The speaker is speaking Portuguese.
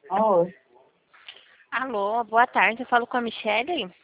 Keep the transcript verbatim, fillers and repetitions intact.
Alô, Alô, boa tarde. Eu falo com a Michelle.